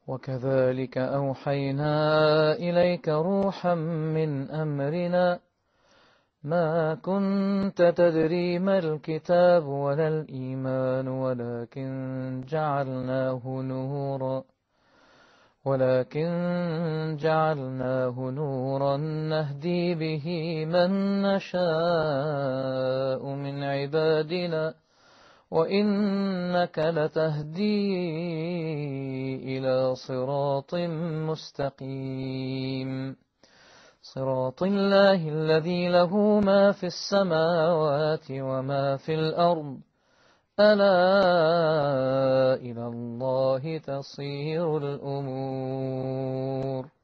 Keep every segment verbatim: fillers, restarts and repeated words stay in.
وكذلك أوحينا إليك روحا من أمرنا ما كنت تدري ما الكتاب ولا الإيمان ولكن جعلناه نورا ولكن جعلناه نورا نهدي به من نشاء من عبادنا وإنك لتهدي إلى صراط مستقيم صراط الله الذي له ما في السماوات وما في الأرض ألا إلى الله تصير الأمور.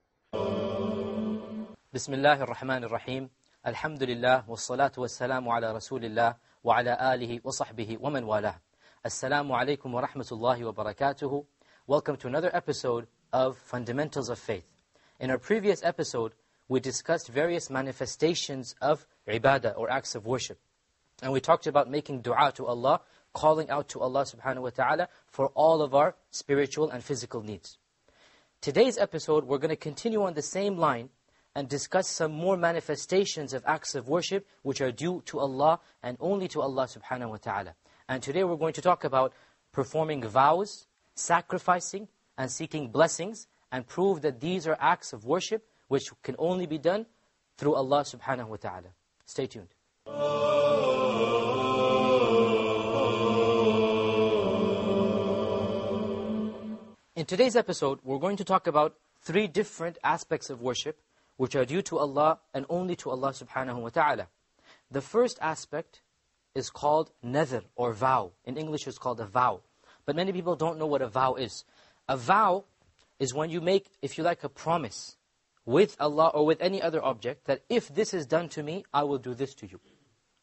بسم الله الرحمن الرحيم. الحمد لله والصلاة والسلام على رسول الله وعلى آله وصحبه ومن والاه. Assalamu alaikum wa rahmatullahi wa barakatuhu. Welcome to another episode of Fundamentals of Faith. In our previous episode, we discussed various manifestations of ibadah or acts of worship. And we talked about making dua to Allah, calling out to Allah subhanahu wa ta'ala for all of our spiritual and physical needs. Today's episode, we're going to continue on the same line and discuss some more manifestations of acts of worship which are due to Allah and only to Allah subhanahu wa ta'ala. And today we're going to talk about performing vows, sacrificing, and seeking blessings, and prove that these are acts of worship which can only be done through Allah subhanahu wa ta'ala. Stay tuned. In today's episode, we're going to talk about three different aspects of worship which are due to Allah and only to Allah subhanahu wa ta'ala. The first aspect is called nadhr or vow. In English it's called a vow. But many people don't know what a vow is. A vow is when you make, if you like, a promise with Allah or with any other object that if this is done to me, I will do this to you.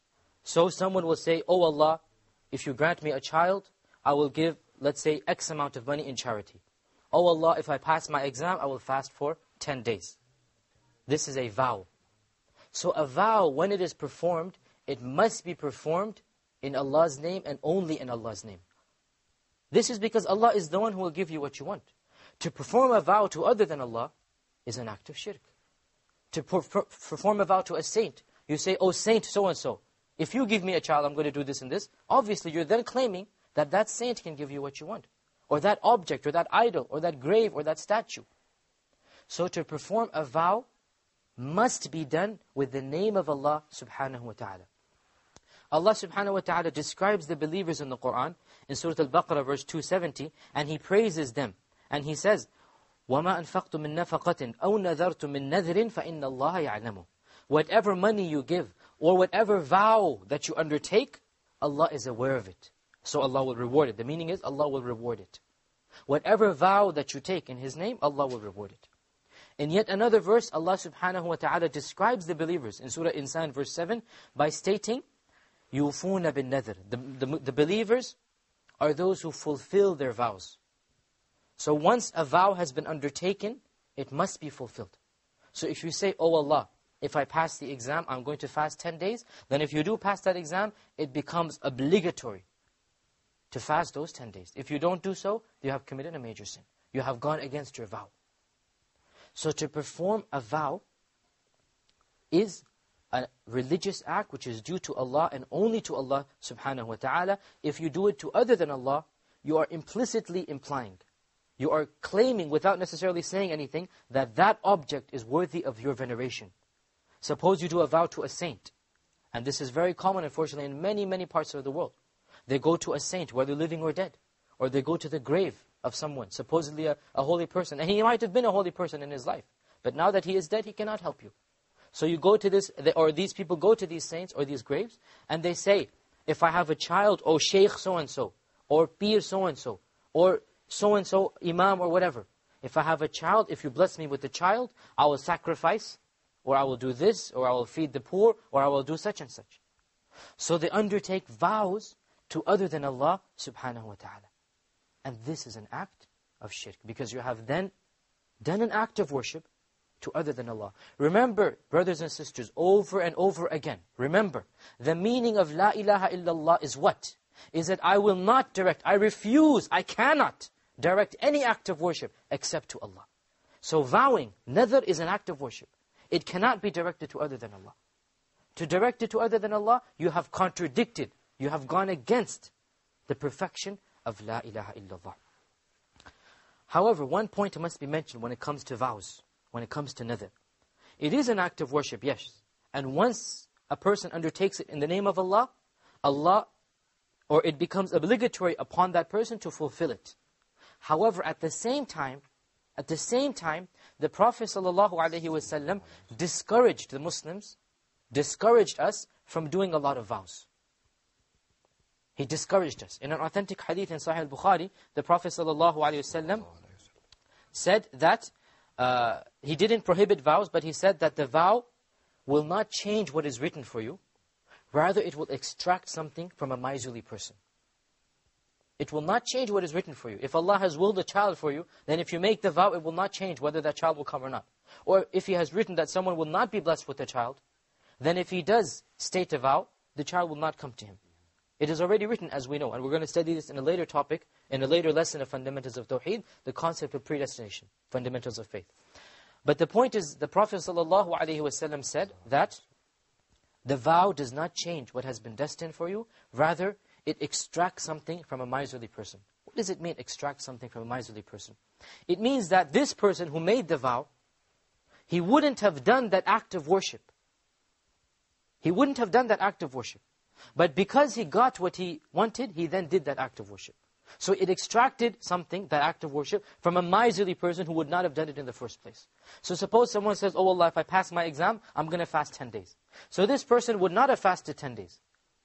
So someone will say, oh Allah, if you grant me a child, I will give, let's say, X amount of money in charity. Oh Allah, if I pass my exam, I will fast for ten days. This is a vow. So a vow, when it is performed, it must be performed in Allah's name and only in Allah's name. This is because Allah is the one who will give you what you want. To perform a vow to other than Allah is an act of shirk. To per per perform a vow to a saint, you say, oh saint so-and-so, if you give me a child, I'm going to do this and this. Obviously, you're then claiming that that saint can give you what you want. Or that object, or that idol, or that grave, or that statue. So to perform a vow must be done with the name of Allah subhanahu wa ta'ala. Allah subhanahu wa ta'ala describes the believers in the Qur'an in Surah Al-Baqarah verse two seventy, and He praises them. And He says, وَمَا أَنفَقْتُم مِّن نَفَقَةٍ أَوْ نَذَرْتُم مِّن نَذْرٍ فَإِنَّ اللَّهَ يَعْلَمُ. Whatever money you give, or whatever vow that you undertake, Allah is aware of it. So Allah will reward it. The meaning is, Allah will reward it. Whatever vow that you take in His name, Allah will reward it. In yet another verse, Allah subhanahu wa ta'ala describes the believers in Surah Insan verse seven by stating, يُوفُونَ بِالنَّذْرِ. The, the, the believers are those who fulfill their vows. So once a vow has been undertaken, it must be fulfilled. So if you say, oh Allah, if I pass the exam, I'm going to fast ten days, then if you do pass that exam, it becomes obligatory to fast those ten days. If you don't do so, you have committed a major sin. You have gone against your vow. So to perform a vow is a religious act which is due to Allah and only to Allah subhanahu wa ta'ala. If you do it to other than Allah, you are implicitly implying, you are claiming without necessarily saying anything, that that object is worthy of your veneration. Suppose you do a vow to a saint. And this is very common, unfortunately, in many, many parts of the world. They go to a saint, whether living or dead. Or they go to the grave of someone, supposedly a, a holy person. And he might have been a holy person in his life. But now that he is dead, he cannot help you. So you go to this, or these people go to these saints or these graves, and they say, if I have a child, oh sheikh so-and-so, or peer so-and-so, or so-and-so imam or whatever. If I have a child, if you bless me with a child, I will sacrifice, or I will do this, or I will feed the poor, or I will do such and such. So they undertake vows to other than Allah subhanahu wa ta'ala. And this is an act of shirk, because you have then done an act of worship to other than Allah. Remember, brothers and sisters, over and over again, remember, the meaning of La ilaha illallah is what? Is that I will not direct, I refuse, I cannot direct any act of worship except to Allah. So vowing, nadhr is an act of worship. It cannot be directed to other than Allah. To direct it to other than Allah, you have contradicted, you have gone against the perfection of La ilaha illallah. However, one point must be mentioned when it comes to vows, when it comes to nadhr. It is an act of worship, yes. And once a person undertakes it in the name of Allah, Allah, or it becomes obligatory upon that person to fulfill it. However, at the same time, at the same time, the Prophet ﷺ discouraged the Muslims, discouraged us from doing a lot of vows. He discouraged us. In an authentic hadith in Sahih al-Bukhari, the Prophet ﷺ said that uh, he didn't prohibit vows, but he said that the vow will not change what is written for you. Rather, it will extract something from a miserly person. It will not change what is written for you. If Allah has willed a child for you, then if you make the vow, it will not change whether that child will come or not. Or if He has written that someone will not be blessed with a child, then if he does state a vow, the child will not come to him. It is already written, as we know, and we're going to study this in a later topic, in a later lesson of Fundamentals of Tawheed, the concept of predestination, fundamentals of faith. But the point is, the Prophet ﷺ said that the vow does not change what has been destined for you, rather it extracts something from a miserly person. What does it mean, extract something from a miserly person? It means that this person who made the vow, he wouldn't have done that act of worship. He wouldn't have done that act of worship. But because he got what he wanted, he then did that act of worship. So it extracted something, that act of worship, from a miserly person who would not have done it in the first place. So suppose someone says, oh Allah, if I pass my exam, I'm going to fast ten days. So this person would not have fasted ten days.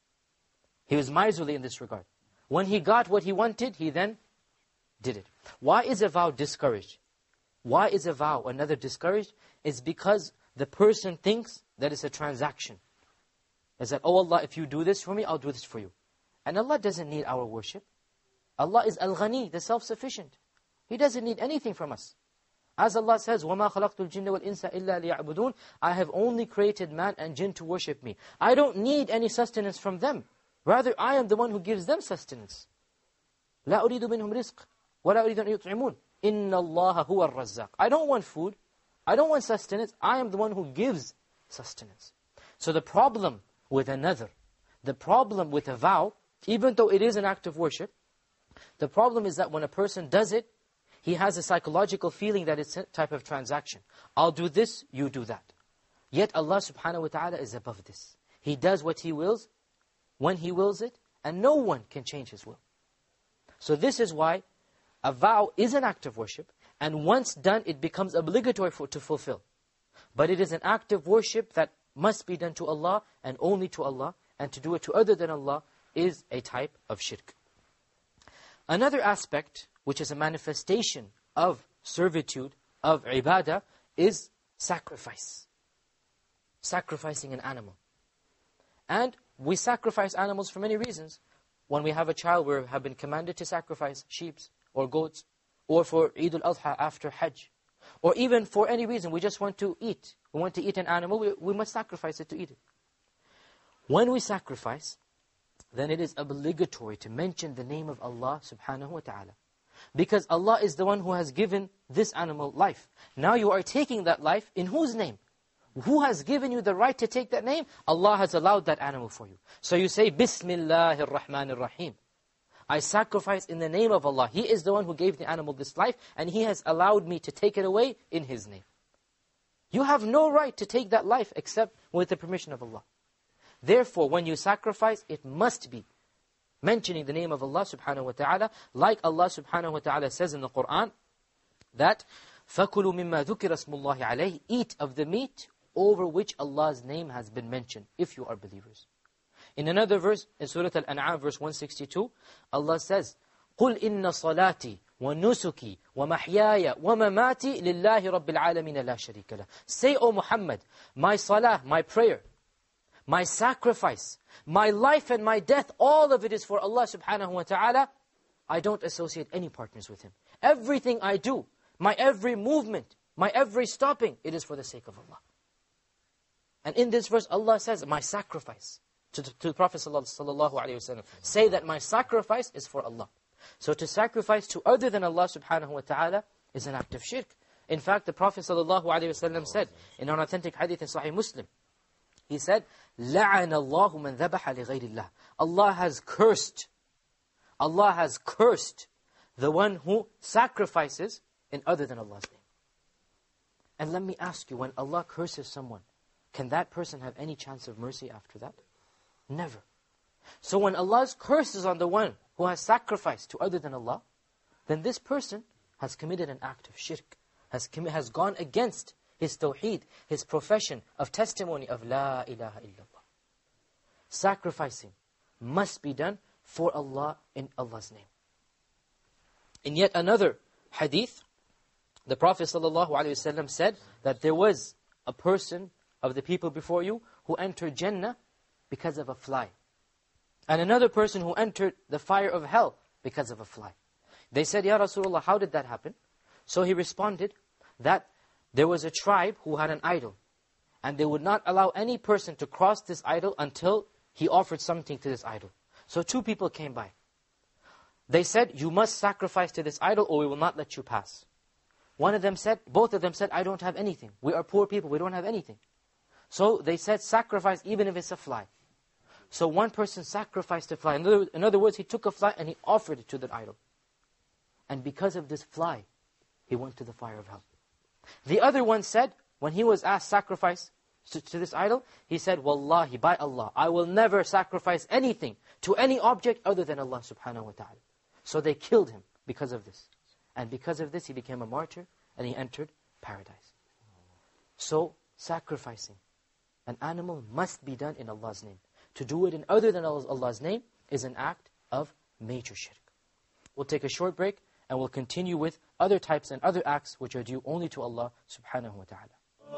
He was miserly in this regard. When he got what he wanted, he then did it. Why is a vow discouraged? Why is a vow another discouraged? It's because the person thinks that it's a transaction. Is that, oh Allah, if you do this for me, I'll do this for you. And Allah doesn't need our worship. Allah is Al-Ghani, the self-sufficient. He doesn't need anything from us. As Allah says, وَمَا خَلَقْتُ الْجِنَّ وَالْإِنسَ إِلَّا لِيَعْبُدُونَ, I have only created man and jinn to worship me. I don't need any sustenance from them. Rather, I am the one who gives them sustenance. لَا أُرِيدُ مِنْهُمْ رِزْقٍ وَلَا أُرِيدُ أَنْ يُطْعِمُونَ إِنَّ اللَّهَ هُوَ الرَّزَّاقُ. I don't want food. I don't want sustenance. I am the one who gives sustenance. So the problem with a nadhr, the problem with a vow, even though it is an act of worship, the problem is that when a person does it, he has a psychological feeling that it's a type of transaction. I'll do this, you do that. Yet Allah subhanahu wa ta'ala is above this. He does what He wills, when He wills it, and no one can change His will. So this is why a vow is an act of worship, and once done, it becomes obligatory for, to fulfill. But it is an act of worship that must be done to Allah, and only to Allah, and to do it to other than Allah is a type of shirk. Another aspect, which is a manifestation of servitude, of ibadah, is sacrifice. Sacrificing an animal. And we sacrifice animals for many reasons. When we have a child, we have been commanded to sacrifice sheep or goats, or for Eid al-Adha after Hajj, or even for any reason, we just want to eat. We want to eat an animal, we, we must sacrifice it to eat it. When we sacrifice, then it is obligatory to mention the name of Allah subhanahu wa ta'ala. Because Allah is the one who has given this animal life. Now you are taking that life in whose name? Who has given you the right to take that name? Allah has allowed that animal for you. So you say, Bismillahir Rahmanir Rahim. I sacrifice in the name of Allah. He is the one who gave the animal this life, and He has allowed me to take it away in His name. You have no right to take that life except with the permission of Allah. Therefore, when you sacrifice, it must be mentioning the name of Allah subhanahu wa ta'ala, like Allah subhanahu wa ta'ala says in the Qur'an, that فَكُلُوا مِمَّا ذُكِرَ اسْمُ اللَّهِ عَلَيْهِ, eat of the meat over which Allah's name has been mentioned, if you are believers. In another verse, in Surah Al-An'am, verse one sixty-two, Allah says, قُلْ إِنَّ صَلَاتِي وَنُسُكِي وَمَحْيَايَ وَمَمَاتِي لِلَّهِ رَبِّ الْعَالَمِينَ لَا شَرِيكَ لَهُ. Say, O Muhammad, my salah, my prayer, my sacrifice, my life and my death, all of it is for Allah subhanahu wa ta'ala. I don't associate any partners with Him. Everything I do, my every movement, my every stopping, it is for the sake of Allah. And in this verse, Allah says, my sacrifice, to, to the Prophet sallallahu alaihi wasallam, say that my sacrifice is for Allah. So to sacrifice to other than Allah subhanahu wa ta'ala is an act of shirk. In fact, the Prophet sallallahu alaihi wasallam said in an authentic hadith in Sahih Muslim, he said, لَعَنَ اللَّهُ مَنْ ذَبَحَ لِغَيْرِ اللَّهِ. Allah has cursed, Allah has cursed the one who sacrifices in other than Allah's name. And let me ask you, when Allah curses someone, can that person have any chance of mercy after that? Never. So when Allah's curse is on the one who has sacrificed to other than Allah, then this person has committed an act of shirk, has, has gone against his tawheed, his profession of testimony of La ilaha illallah. Sacrificing must be done for Allah in Allah's name. In yet another hadith, the Prophet ﷺ said that there was a person of the people before you who entered Jannah because of a fly. And another person who entered the fire of hell because of a fly. They said, Ya Rasulullah, how did that happen? So he responded that there was a tribe who had an idol. And they would not allow any person to cross this idol until he offered something to this idol. So two people came by. They said, you must sacrifice to this idol or we will not let you pass. One of them said, both of them said, I don't have anything. We are poor people, we don't have anything. So they said, sacrifice even if it's a fly. So one person sacrificed a fly. In other, in other words, he took a fly and he offered it to the idol. And because of this fly, he went to the fire of hell. The other one said, when he was asked sacrifice to, to this idol, he said, Wallahi, by Allah, I will never sacrifice anything to any object other than Allah subhanahu wa ta'ala. So they killed him because of this. And because of this, he became a martyr and he entered paradise. So, sacrificing an animal must be done in Allah's name. To do it in other than Allah's name is an act of major shirk. We'll take a short break and we'll continue with other types and other acts which are due only to Allah subhanahu wa ta'ala.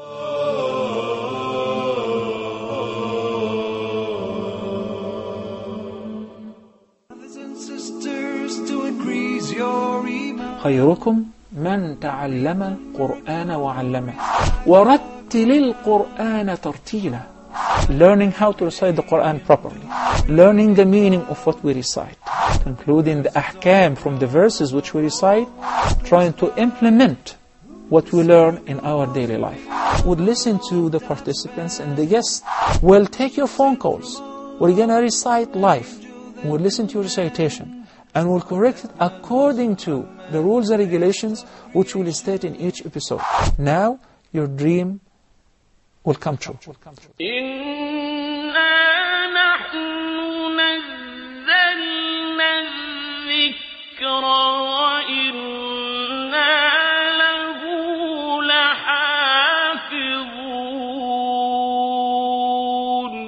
Brothers and sisters, to increase your iman. خيركم من تعلم القرآن وعلمه ورتل القرآن ترتيلا. Learning how to recite the Quran properly. Learning the meaning of what we recite. Including the ahkam from the verses which we recite. Trying to implement what we learn in our daily life. We'll listen to the participants and the guests. We'll take your phone calls. We're going to recite live. We'll listen to your recitation. And we'll correct it according to the rules and regulations which we'll state in each episode. Now, your dream will come true. إِنَّا نَحْنُ نَزَّلْنَا الذِّكْرَ وَإِنَّا لَهُ لَحَافِظُونَ.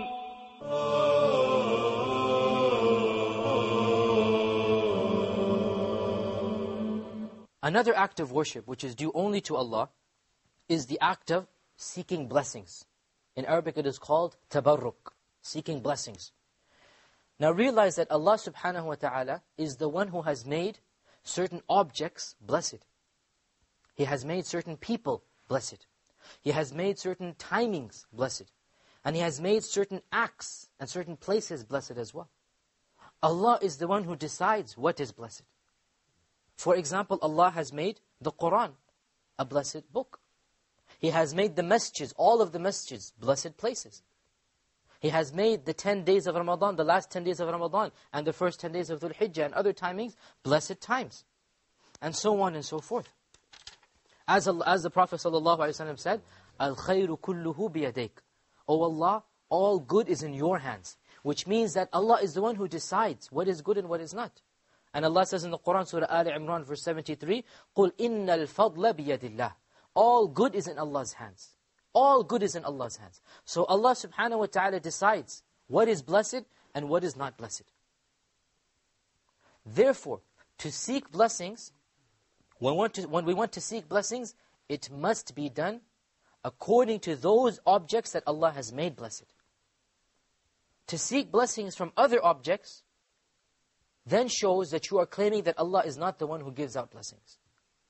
Another act of worship which is due only to Allah is the act of seeking blessings. In Arabic it is called tabarruk, seeking blessings. Now realize that Allah subhanahu wa ta'ala is the one who has made certain objects blessed. He has made certain people blessed. He has made certain timings blessed. And He has made certain acts and certain places blessed as well. Allah is the one who decides what is blessed. For example, Allah has made the Quran a blessed book. He has made the masjids, all of the masjids, blessed places. He has made the ten days of Ramadan, the last ten days of Ramadan, and the first ten days of Dhul Hijjah and other timings, blessed times. And so on and so forth. As, as the Prophet ﷺ said, Al-khayru kulluhu biyadayk. O Allah, all good is in your hands. Which means that Allah is the one who decides what is good and what is not. And Allah says in the Quran, Surah Al Imran, verse seventy-three, قُلْ إِنَّ الْفَضْلَ بِيَدِ اللَّهِ. All good is in Allah's hands. All good is in Allah's hands. So Allah subhanahu wa ta'ala decides what is blessed and what is not blessed. Therefore, to seek blessings, when we want to, when we want to seek blessings, it must be done according to those objects that Allah has made blessed. To seek blessings from other objects then shows that you are claiming that Allah is not the one who gives out blessings.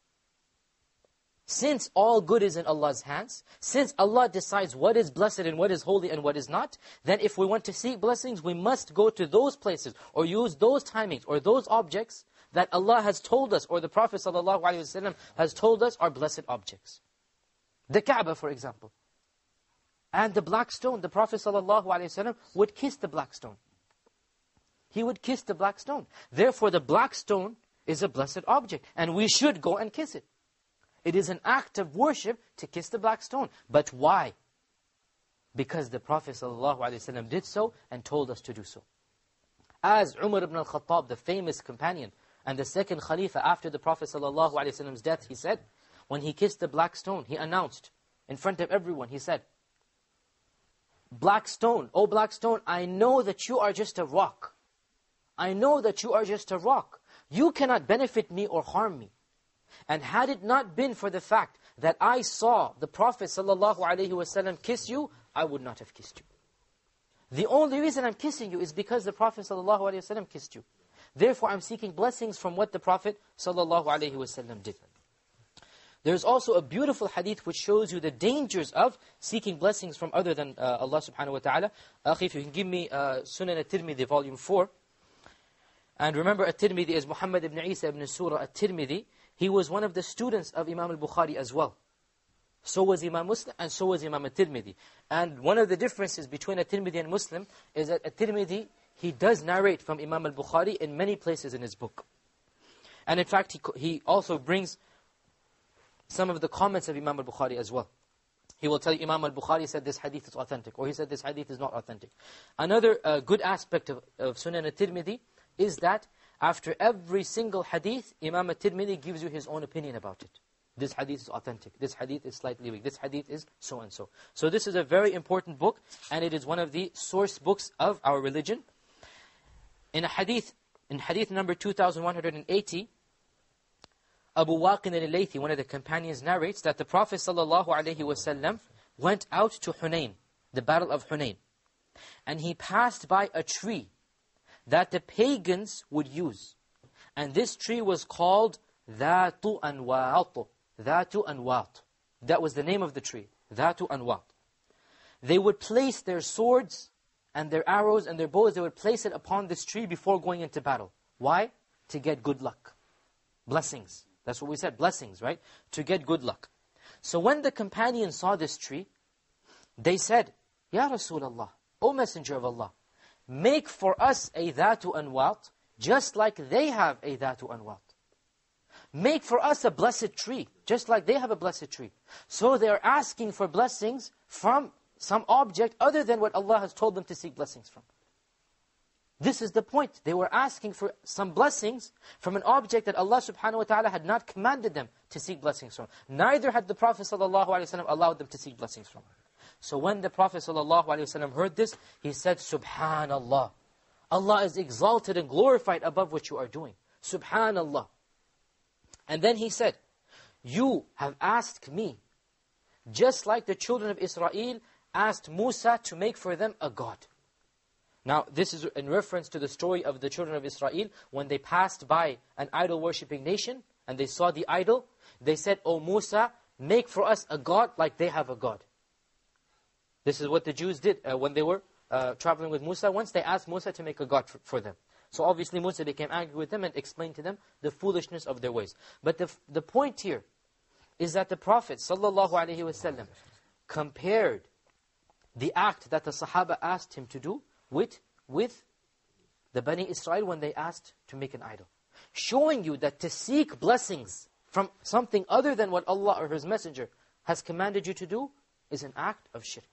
Since all good is in Allah's hands, since Allah decides what is blessed and what is holy and what is not, then if we want to seek blessings, we must go to those places or use those timings or those objects that Allah has told us, or the Prophet ﷺ has told us, are blessed objects. The Kaaba, for example. And the black stone, the Prophet ﷺ would kiss the black stone. He would kiss the black stone. Therefore, the black stone is a blessed object, and we should go and kiss it. It is an act of worship to kiss the black stone. But why? Because the Prophet ﷺ did so and told us to do so. As Umar ibn al-Khattab, the famous companion, and the second Khalifa after the Prophet ﷺ's death, he said, when he kissed the black stone, he announced in front of everyone, he said, "Black stone, oh black stone, I know that you are just a rock. I know that you are just a rock. You cannot benefit me or harm me. And had it not been for the fact that I saw the Prophet ﷺ kiss you, I would not have kissed you. The only reason I'm kissing you is because the Prophet ﷺ kissed you. Therefore, I'm seeking blessings from what the Prophet ﷺ did." There's also a beautiful hadith which shows you the dangers of seeking blessings from other than uh, Allah subhanahu wa ta'ala. Akhi, if you can give me uh, Sunan at-Tirmidhi, volume four. And remember, at-Tirmidhi is Muhammad ibn Isa ibn Surah at-Tirmidhi. He was one of the students of Imam al-Bukhari as well. So was Imam Muslim, and so was Imam at-Tirmidhi. And one of the differences between at-Tirmidhi and Muslim is that at-Tirmidhi, he does narrate from Imam al-Bukhari in many places in his book. And in fact, he, he also brings some of the comments of Imam al-Bukhari as well. He will tell you, Imam al-Bukhari said this hadith is authentic, or he said this hadith is not authentic. Another uh, good aspect of, of Sunan at-Tirmidhi is that after every single hadith, Imam at-Tirmidhi gives you his own opinion about it. This hadith is authentic, this hadith is slightly weak, this hadith is so and so. So this is a very important book, and it is one of the source books of our religion. In a hadith, in hadith number two thousand one hundred eighty, Abu Waqin al-Laythi, one of the companions, narrates that the Prophet ﷺ went out to Hunayn, the battle of Hunayn. And he passed by a tree that the pagans would use. And this tree was called Dhatu Anwat. Dhatu Anwat. That was the name of the tree. Dhatu Anwat. They would place their swords and their arrows and their bows, they would place it upon this tree before going into battle. Why? To get good luck. Blessings. That's what we said, blessings, right? To get good luck. So when the companions saw this tree, they said, "Ya Rasulullah, O Messenger of Allah, make for us a Dhatu Anwat, just like they have a Dhatu Anwat. Make for us a blessed tree, just like they have a blessed tree." So they are asking for blessings from some object other than what Allah has told them to seek blessings from. This is the point. They were asking for some blessings from an object that Allah subhanahu wa ta'ala had not commanded them to seek blessings from. Neither had the Prophet sallallahu alaihi wasallam allowed them to seek blessings from. So when the Prophet sallallahu alaihi wasallam heard this, he said, "Subhanallah. Allah is exalted and glorified above what you are doing. Subhanallah." And then he said, "You have asked me, just like the children of Israel asked Musa to make for them a god." Now, this is in reference to the story of the children of Israel. When they passed by an idol-worshipping nation, and they saw the idol, they said, "O Musa, make for us a god like they have a god." This is what the Jews did uh, when they were uh, traveling with Musa. Once they asked Musa to make a god for, for them. So obviously Musa became angry with them and explained to them the foolishness of their ways. But the, the point here is that the Prophet ﷺ compared the act that the Sahaba asked him to do with, with the Bani Israel when they asked to make an idol. Showing you that to seek blessings from something other than what Allah or His Messenger has commanded you to do is an act of shirk.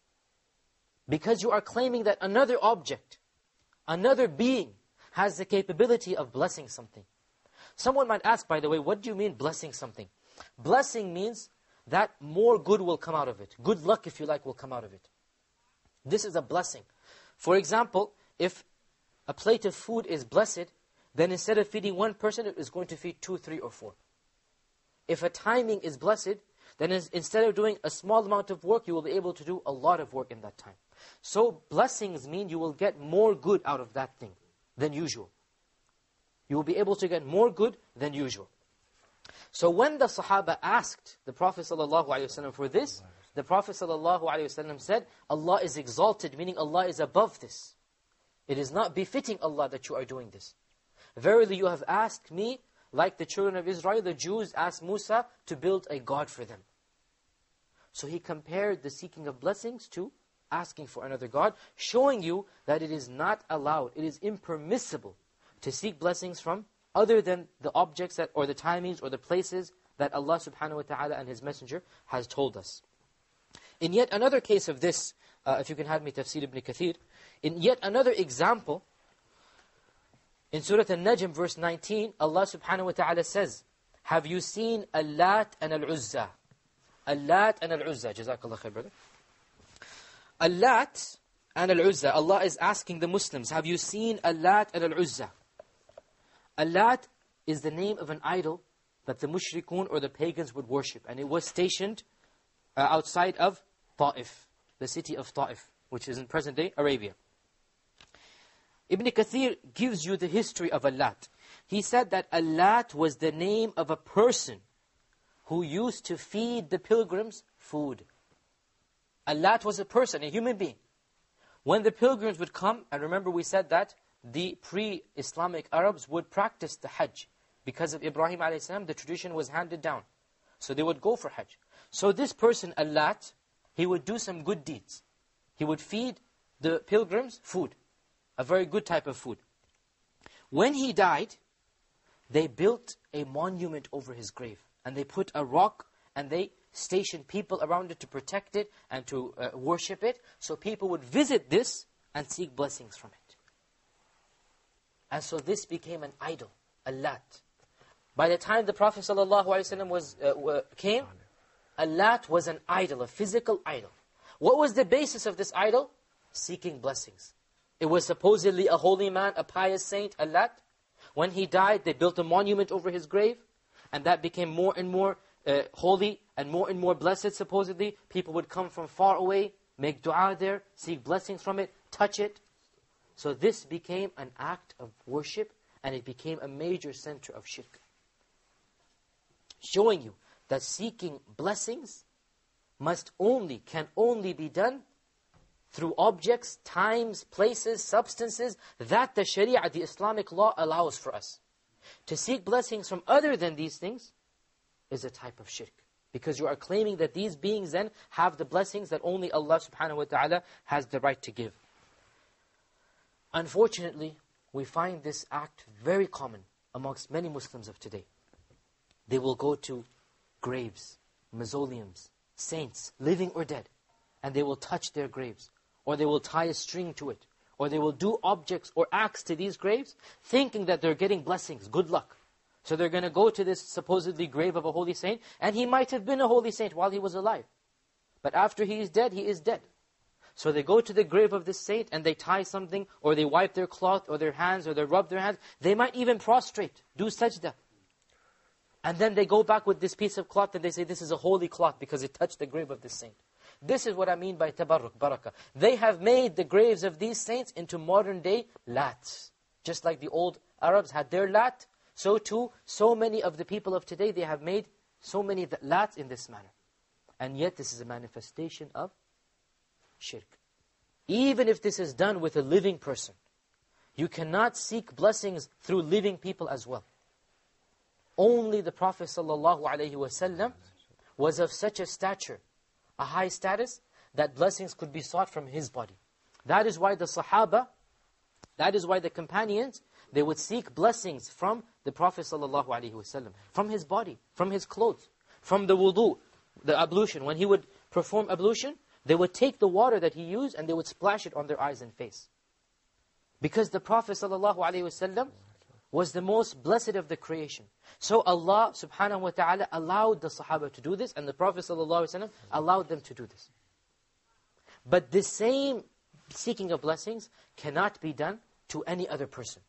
Because you are claiming that another object, another being, has the capability of blessing something. Someone might ask, by the way, what do you mean blessing something? Blessing means that more good will come out of it. Good luck, if you like, will come out of it. This is a blessing. For example, if a plate of food is blessed, then instead of feeding one person, it is going to feed two, three, or four. If a timing is blessed, then instead of doing a small amount of work, you will be able to do a lot of work in that time. So blessings mean you will get more good out of that thing than usual. You will be able to get more good than usual. So when the Sahaba asked the Prophet ﷺ for this, the Prophet ﷺ said, "Allah is exalted," meaning Allah is above this. It is not befitting Allah that you are doing this. Verily you have asked me, like the children of Israel, the Jews asked Musa to build a god for them. So he compared the seeking of blessings to asking for another god, showing you that it is not allowed, it is impermissible to seek blessings from other than the objects that, or the timings or the places that Allah subhanahu wa ta'ala and His Messenger has told us. In yet another case of this, uh, if you can have me Tafsir ibn Kathir, in yet another example, in Surah Al-Najm verse nineteen, Allah subhanahu wa ta'ala says, have you seen Al-Lat and Al-Uzza? Al-Lat and Al-Uzza. Jazakallah khair, brother. Al-Lat and Al-Uzza. Allah is asking the Muslims, have you seen Al-Lat and Al-Uzza? Al-Lat is the name of an idol that the mushrikun or the pagans would worship. And it was stationed uh, outside of Ta'if, the city of Ta'if, which is in present-day Arabia. Ibn Kathir gives you the history of Al-Lat. He said that Al-Lat was the name of a person who used to feed the pilgrims food. Al-Lat was a person, a human being. When the pilgrims would come, and remember we said that the pre-Islamic Arabs would practice the Hajj. Because of Ibrahim alayhi salam, the tradition was handed down. So they would go for Hajj. So this person, Al-Lat, he would do some good deeds. He would feed the pilgrims food. A very good type of food. When he died, they built a monument over his grave. And they put a rock and they stationed people around it to protect it and to uh, worship it. So people would visit this and seek blessings from it. And so this became an idol, Al-Lat. By the time the Prophet ﷺ was, uh, came, Al-Lat was an idol, a physical idol. What was the basis of this idol? Seeking blessings. It was supposedly a holy man, a pious saint, Al-Lat. When he died, they built a monument over his grave. And that became more and more uh, holy and more and more blessed, supposedly. People would come from far away, make dua there, seek blessings from it, touch it. So this became an act of worship, and it became a major center of shirk. Showing you that seeking blessings must only, can only be done through objects, times, places, substances, that the Sharia, the Islamic law allows for us. To seek blessings from other than these things is a type of shirk. Because you are claiming that these beings then have the blessings that only Allah subhanahu wa ta'ala has the right to give. Unfortunately, we find this act very common amongst many Muslims of today. They will go to graves, mausoleums, saints, living or dead, and they will touch their graves, or they will tie a string to it, or they will do objects or acts to these graves, thinking that they're getting blessings, good luck. So they're going to go to this supposedly grave of a holy saint, and he might have been a holy saint while he was alive. But after he is dead, he is dead. So they go to the grave of this saint, and they tie something, or they wipe their cloth, or their hands, or they rub their hands. They might even prostrate, do sajda. And then they go back with this piece of cloth, and they say, this is a holy cloth, because it touched the grave of this saint. This is what I mean by tabarruk, barakah. They have made the graves of these saints into modern day lats. Just like the old Arabs had their lat, so too, so many of the people of today, they have made so many lats in this manner. And yet this is a manifestation of shirk. Even if this is done with a living person, you cannot seek blessings through living people as well. Only the Prophet ﷺ was of such a stature, a high status, that blessings could be sought from his body. That is why the Sahaba, that is why the companions, they would seek blessings from the Prophet ﷺ, from his body, from his clothes, from the wudu, the ablution. When he would perform ablution, they would take the water that he used and they would splash it on their eyes and face. Because the Prophet ﷺ was the most blessed of the creation. So Allah subhanahu wa ta'ala allowed the Sahaba to do this, and the Prophet ﷺ allowed them to do this. But the same seeking of blessings cannot be done to any other person.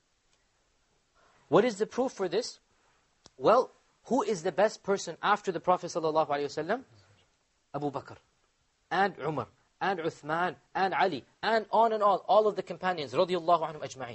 What is the proof for this? Well, who is the best person after the Prophet ﷺ? Abu Bakr, and Umar, and Uthman, and Ali, and on and on, all of the companions, radiyallahu anhum ajma'in.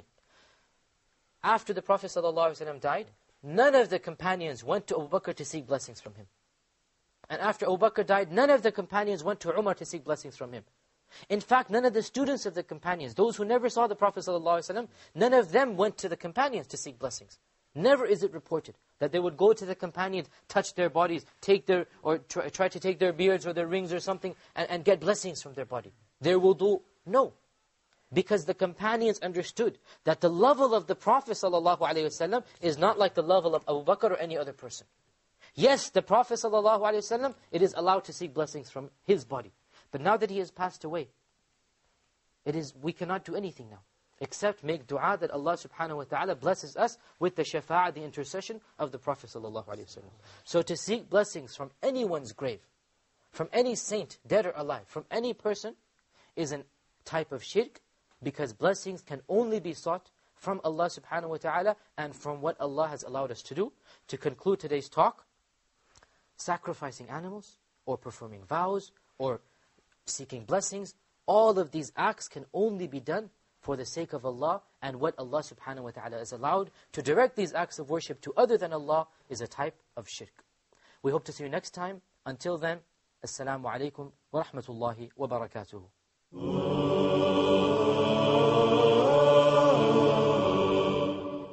After the Prophet ﷺ died, none of the companions went to Abu Bakr to seek blessings from him. And after Abu Bakr died, none of the companions went to Umar to seek blessings from him. In fact, none of the students of the companions, those who never saw the Prophet ﷺ, none of them went to the companions to seek blessings. Never is it reported that they would go to the companions, touch their bodies, take their, or try, try to take their beards or their rings or something, and, and get blessings from their body. Their wudu, no. Because the companions understood that the level of the Prophet ﷺ is not like the level of Abu Bakr or any other person. Yes, the Prophet ﷺ, it is allowed to seek blessings from his body. But now that he has passed away, it is, we cannot do anything now, except make dua that Allah subhanahu wa ta'ala blesses us with the shafa'ah, the intercession of the Prophet ﷺ. So to seek blessings from anyone's grave, from any saint, dead or alive, from any person, is a type of shirk, because blessings can only be sought from Allah subhanahu wa ta'ala and from what Allah has allowed us to do. To conclude today's talk, sacrificing animals, or performing vows, or seeking blessings, all of these acts can only be done for the sake of Allah, and what Allah subhanahu wa ta'ala has allowed. To direct these acts of worship to other than Allah is a type of shirk. We hope to see you next time. Until then, Assalamu alaikum wa rahmatullahi wa barakatuhu.